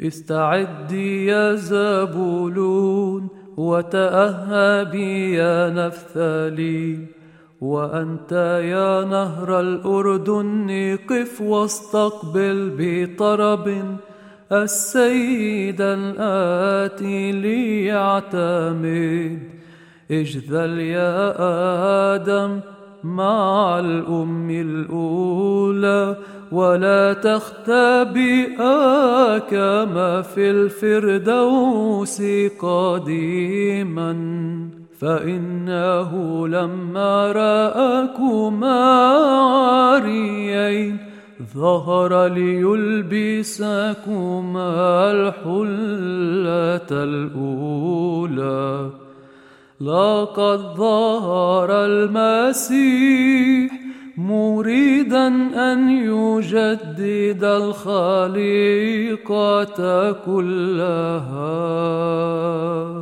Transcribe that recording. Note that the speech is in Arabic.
استعدي يا زبولون وتأهبي يا نفتالي، وأنت يا نهر الأردن قف واستقبل بطرب السيد الآتي ليعتمد. اجذل يا آدم مع الأم الأولى ولا تختبئا كما في الفردوس قديما، فإنه لما رآكما عاريين ظهر ليلبسكما الحلة الأولى. لقد ظهر المسيح مريدا أن يجدد الخليقة كلها.